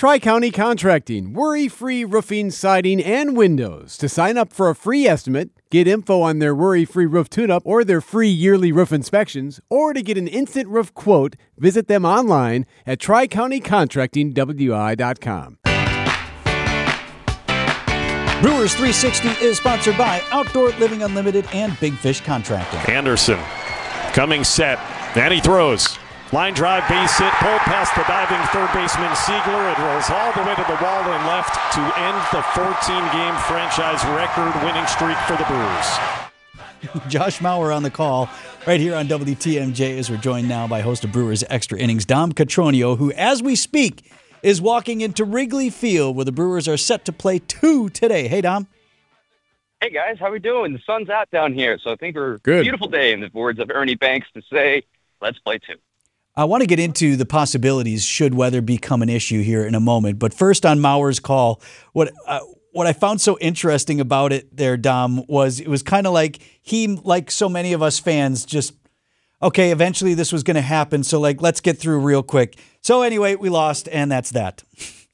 Tri-County Contracting, worry-free roofing, siding, and windows. To sign up for a free estimate, get info on their worry-free roof tune-up or their free yearly roof inspections, or to get an instant roof quote, visit them online at tricountycontractingwi.com. Brewers 360 is sponsored by Outdoor Living Unlimited and Big Fish Contracting. Anderson coming set, and he throws. Line drive, base hit, pulled past the diving third baseman Siegler. It rolls all the way to the wall and left to end the 14-game franchise record winning streak for the Brewers. Josh Mauer on the call right here on WTMJ as we're joined now by host of Brewers Extra Innings, Dom Cotroneo, who, as we speak, is walking into Wrigley Field where the Brewers are set to play 2 today. Hey, Dom. Hey, guys. How we doing? The sun's out down here, so I think we're Good. A beautiful day, in the words of Ernie Banks, to say, let's play 2. I want to get into the possibilities should weather become an issue here in a moment. But first on Mauer's call, what I found so interesting about it there, Dom, was it was kind of like he, like so many of us fans, just, okay, eventually this was going to happen, so let's get through real quick. So anyway, we lost, and that's that.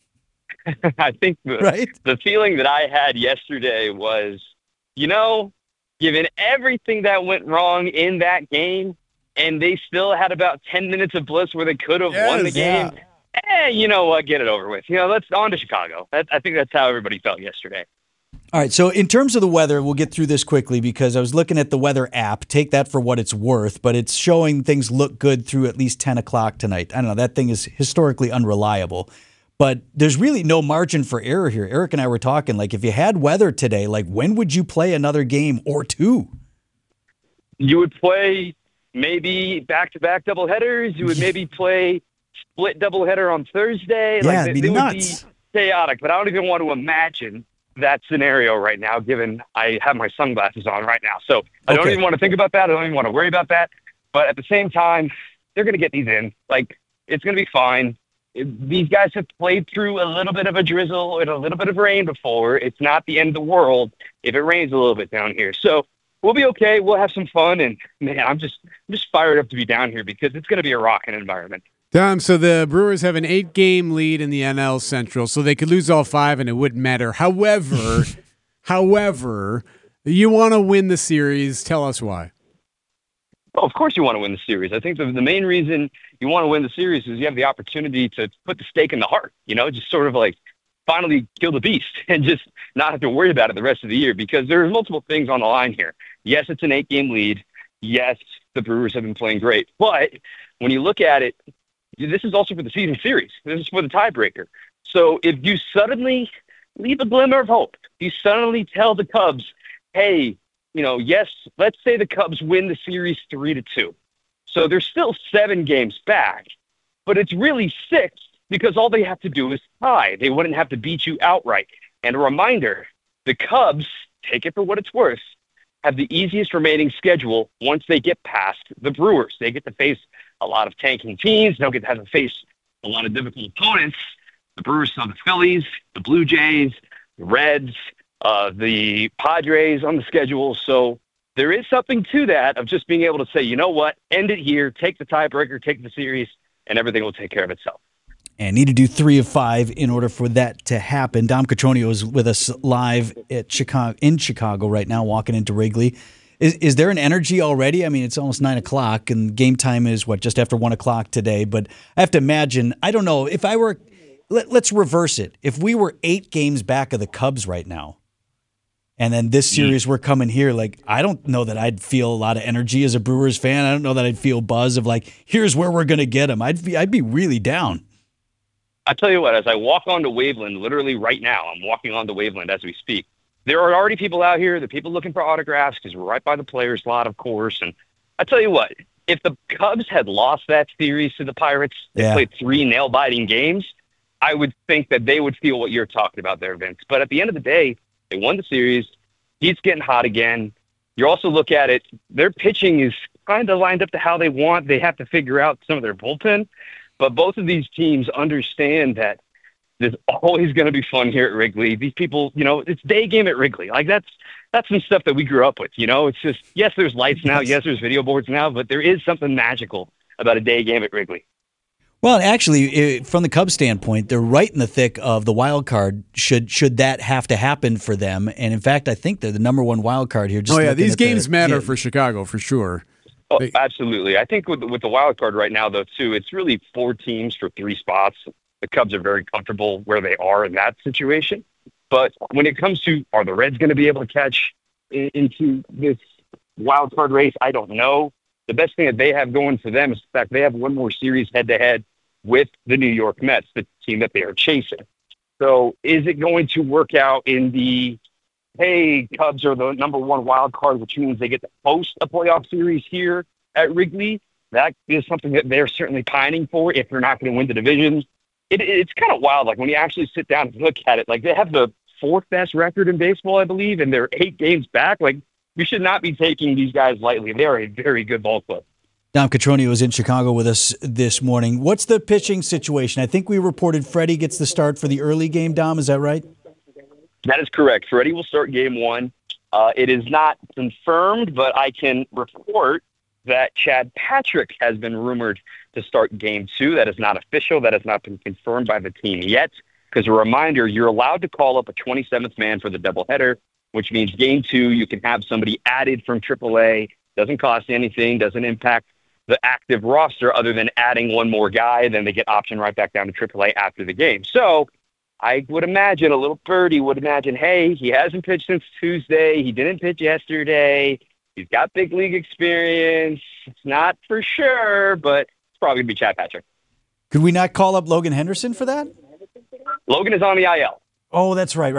I think the feeling that I had yesterday was, given everything that went wrong in that game, and they still had about 10 minutes of bliss where they could have won the game. Yeah. You know what? Get it over with. Let's on to Chicago. I think that's how everybody felt yesterday. All right, so in terms of the weather, we'll get through this quickly because I was looking at the weather app. Take that for what it's worth, but it's showing things look good through at least 10 o'clock tonight. I don't know, that thing is historically unreliable, but there's really no margin for error here. Eric and I were talking, if you had weather today, when would you play another game or 2? You would play maybe back-to-back doubleheaders. You would maybe play split doubleheader on Thursday. Yeah, it'd be nuts. Would be chaotic, but I don't even want to imagine that scenario right now, given I have my sunglasses on right now. So I don't even want to think about that. I don't even want to worry about that. But at the same time, they're going to get these in. It's going to be fine. These guys have played through a little bit of a drizzle and a little bit of rain before. It's not the end of the world if it rains a little bit down here. So we'll be okay. We'll have some fun. And, man, I'm just fired up to be down here because it's going to be a rocking environment. Dom, so the Brewers have an 8-game lead in the NL Central, so they could lose all 5 and it wouldn't matter. However, you want to win the series. Tell us why. Well, of course you want to win the series. I think the main reason you want to win the series is you have the opportunity to put the stake in the heart, just sort of finally kill the beast and just not have to worry about it the rest of the year because there are multiple things on the line here. Yes, it's an 8-game lead. Yes, the Brewers have been playing great. But when you look at it, this is also for the season series. This is for the tiebreaker. So if you suddenly leave a glimmer of hope, you suddenly tell the Cubs, hey, yes, let's say the Cubs win the series 3-2. So they're still 7 games back, but it's really 6 because all they have to do is tie. They wouldn't have to beat you outright. And a reminder, the Cubs, take it for what it's worth, have the easiest remaining schedule once they get past the Brewers. They get to face a lot of tanking teams. They'll get to have to face a lot of difficult opponents. The Brewers saw the Phillies, the Blue Jays, the Reds, the Padres on the schedule. So there is something to that of just being able to say, you know what, end it here, take the tiebreaker, take the series, and everything will take care of itself. And need to do 3 of 5 in order for that to happen. Dom Cotroneo is with us live at Chicago right now, walking into Wrigley. Is there an energy already? I mean, it's almost 9 o'clock, and game time is, just after 1 o'clock today. But I have to imagine, I don't know, if I were, let's reverse it. If we were 8 games back of the Cubs right now, and then this series we're coming here, I don't know that I'd feel a lot of energy as a Brewers fan. I don't know that I'd feel buzz of here's where we're going to get them. I'd be really down. I tell you what, as I walk onto Waveland, literally right now, I'm walking onto Waveland as we speak. There are already people out here, the people looking for autographs because we're right by the players' lot, of course. And I tell you what, if the Cubs had lost that series to the Pirates, they played 3 nail-biting games, I would think that they would feel what you're talking about there, Vince. But at the end of the day, they won the series. He's getting hot again. You also look at it, their pitching is kind of lined up to how they want. They have to figure out some of their bullpen. But both of these teams understand that there's always going to be fun here at Wrigley. These people, it's day game at Wrigley. That's some stuff that we grew up with, It's just, yes, there's lights now. Yes, there's video boards now, but there is something magical about a day game at Wrigley. Well, actually, from the Cubs' standpoint, they're right in the thick of the wild card. Should that have to happen for them? And in fact, I think they're the number one wild card here. These games matter for Chicago for sure. Oh, absolutely. I think with the wild card right now, though, too, it's really 4 teams for 3 spots. The Cubs are very comfortable where they are in that situation. But when it comes to, are the Reds going to be able to catch into this wild card race? I don't know. The best thing that they have going for them is the fact they have one more series head-to-head with the New York Mets, the team that they are chasing. So is it going to work out in the, hey, Cubs are the number 1 wild card, which means they get to host a playoff series here at Wrigley? That is something that they're certainly pining for if they're not going to win the division. It's kind of wild. Like when you actually sit down and look at it, like they have the 4th best record in baseball, I believe, and they're 8 games back. Like we should not be taking these guys lightly. They are a very good ball club. Dom Cotroneo is in Chicago with us this morning. What's the pitching situation? I think we reported Freddie gets the start for the early game, Dom. Is that right? That is correct. Freddie will start game 1. It is not confirmed, but I can report that Chad Patrick has been rumored to start game 2. That is not official. That has not been confirmed by the team yet. Because a reminder, you're allowed to call up a 27th man for the doubleheader, which means game 2, you can have somebody added from AAA. Doesn't cost anything, doesn't impact the active roster other than adding one more guy. Then they get optioned right back down to AAA after the game. So I would imagine a little birdie would imagine, hey, he hasn't pitched since Tuesday. He didn't pitch yesterday. He's got big league experience. It's not for sure, but it's probably going to be Chad Patrick. Could we not call up Logan Henderson for that? Logan is on the IL. Oh, that's right.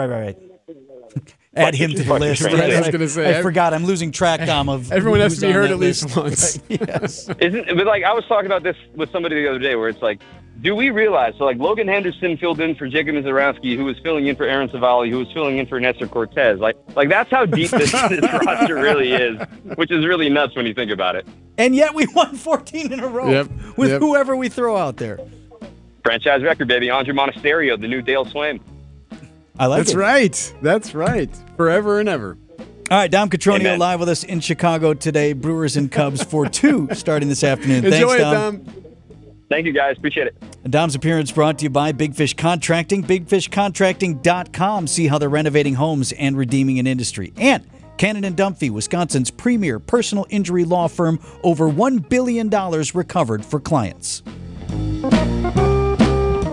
Add him to the list. I was going to say. I forgot. I'm losing track, Dom, of everyone has who's to be on heard that at least list. once. Yes. But like I was talking about this with somebody the other day where it's like, do we realize, so like Logan Henderson filled in for Jacob Mizorowski, who was filling in for Aaron Savali, who was filling in for Nestor Cortez. Like that's how deep this roster really is, which is really nuts when you think about it. And yet we won 14 in a row with whoever we throw out there. Franchise record, baby. Andre Monasterio, the new Dale Swaim. I like it. That's right. Forever and ever. All right, Dom Cotroneo live with us in Chicago today. Brewers and Cubs for 2 starting this afternoon. Enjoy Thanks, it, Dom. Thank you, guys. Appreciate it. And Dom's appearance brought to you by Big Fish Contracting. BigFishContracting.com. See how they're renovating homes and redeeming an industry. And Cannon & Dunphy, Wisconsin's premier personal injury law firm. Over $1 billion recovered for clients.